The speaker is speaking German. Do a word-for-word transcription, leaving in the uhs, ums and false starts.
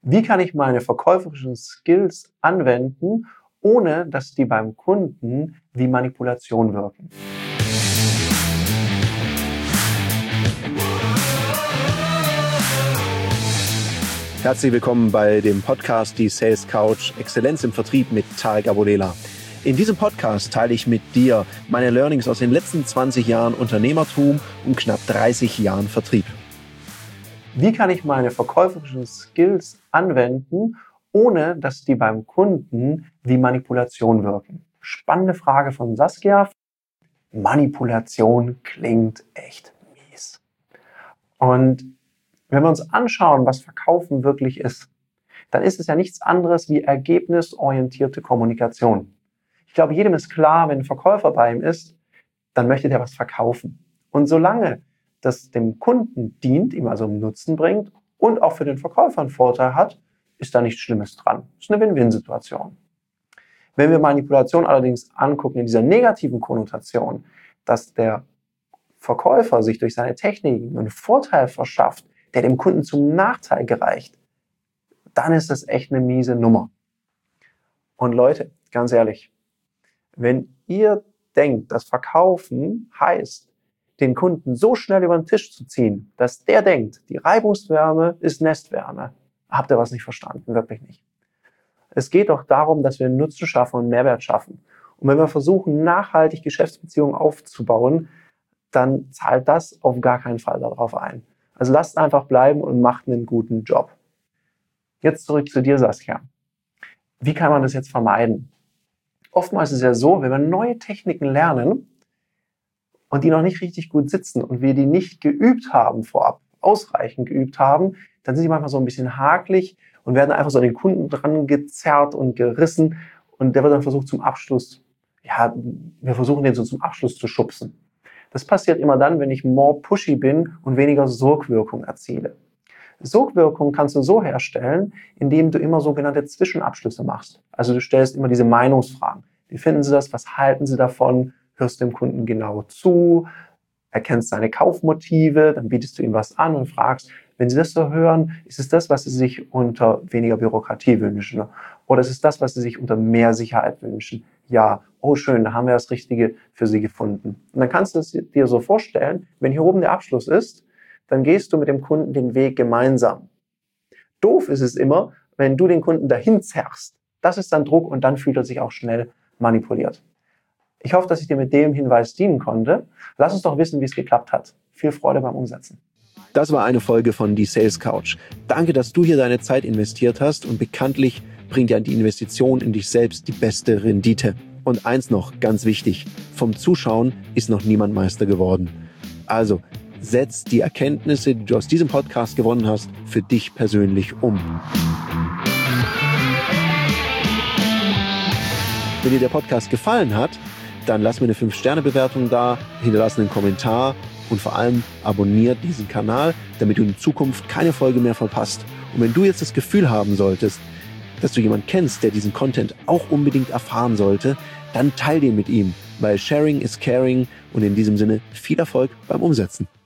Wie kann ich meine verkäuferischen Skills anwenden, ohne dass die beim Kunden wie Manipulation wirken? Herzlich willkommen bei dem Podcast Die Sales Couch Exzellenz im Vertrieb mit Tarek Abodela. In diesem Podcast teile ich mit dir meine Learnings aus den letzten zwanzig Jahren Unternehmertum und knapp dreißig Jahren Vertrieb. Wie kann ich meine verkäuferischen Skills anwenden, ohne dass die beim Kunden wie Manipulation wirken? Spannende Frage von Saskia. Manipulation klingt echt mies. Und wenn wir uns anschauen, was Verkaufen wirklich ist, dann ist es ja nichts anderes wie ergebnisorientierte Kommunikation. Ich glaube, jedem ist klar, wenn ein Verkäufer bei ihm ist, dann möchte der was verkaufen. Und solange das dem Kunden dient, ihm also einen Nutzen bringt und auch für den Verkäufer einen Vorteil hat, ist da nichts Schlimmes dran. Das ist eine Win-Win-Situation. Wenn wir Manipulation allerdings angucken in dieser negativen Konnotation, dass der Verkäufer sich durch seine Techniken einen Vorteil verschafft, der dem Kunden zum Nachteil gereicht, dann ist das echt eine miese Nummer. Und Leute, ganz ehrlich, wenn ihr denkt, dass Verkaufen heißt, den Kunden so schnell über den Tisch zu ziehen, dass der denkt, die Reibungswärme ist Nestwärme, habt ihr was nicht verstanden, wirklich nicht. Es geht doch darum, dass wir Nutzen schaffen und Mehrwert schaffen. Und wenn wir versuchen, nachhaltig Geschäftsbeziehungen aufzubauen, dann zahlt das auf gar keinen Fall darauf ein. Also lasst einfach bleiben und macht einen guten Job. Jetzt zurück zu dir, Saskia. Wie kann man das jetzt vermeiden? Oftmals ist es ja so, wenn wir neue Techniken lernen und die noch nicht richtig gut sitzen und wir die nicht geübt haben vorab, ausreichend geübt haben, dann sind die manchmal so ein bisschen hakelig und werden einfach so an den Kunden dran gezerrt und gerissen und der wird dann versucht zum Abschluss, ja, wir versuchen den so zum Abschluss zu schubsen. Das passiert immer dann, wenn ich more pushy bin und weniger Sogwirkung erziele. Sogwirkung kannst du so herstellen, indem du immer sogenannte Zwischenabschlüsse machst. Also du stellst immer diese Meinungsfragen. Wie finden Sie das? Was halten Sie davon? Hörst dem Kunden genau zu? Erkennst seine Kaufmotive? Dann bietest du ihm was an und fragst, wenn Sie das so hören, ist es das, was Sie sich unter weniger Bürokratie wünschen? Oder ist es das, was Sie sich unter mehr Sicherheit wünschen? Ja, oh schön, da haben wir das Richtige für Sie gefunden. Und dann kannst du es dir so vorstellen, wenn hier oben der Abschluss ist, dann gehst du mit dem Kunden den Weg gemeinsam. Doof ist es immer, wenn du den Kunden dahin zerrst. Das ist dann Druck und dann fühlt er sich auch schnell manipuliert. Ich hoffe, dass ich dir mit dem Hinweis dienen konnte. Lass uns doch wissen, wie es geklappt hat. Viel Freude beim Umsetzen. Das war eine Folge von Die Sales Couch. Danke, dass du hier deine Zeit investiert hast und bekanntlich bringt ja die Investition in dich selbst die beste Rendite. Und eins noch, ganz wichtig, vom Zuschauen ist noch niemand Meister geworden. Also, setz die Erkenntnisse, die du aus diesem Podcast gewonnen hast, für dich persönlich um. Wenn dir der Podcast gefallen hat, dann lass mir eine fünf Sterne Bewertung da, hinterlass einen Kommentar und vor allem abonniert diesen Kanal, damit du in Zukunft keine Folge mehr verpasst. Und wenn du jetzt das Gefühl haben solltest, dass du jemanden kennst, der diesen Content auch unbedingt erfahren sollte, dann teil den mit ihm, weil Sharing is Caring und in diesem Sinne viel Erfolg beim Umsetzen.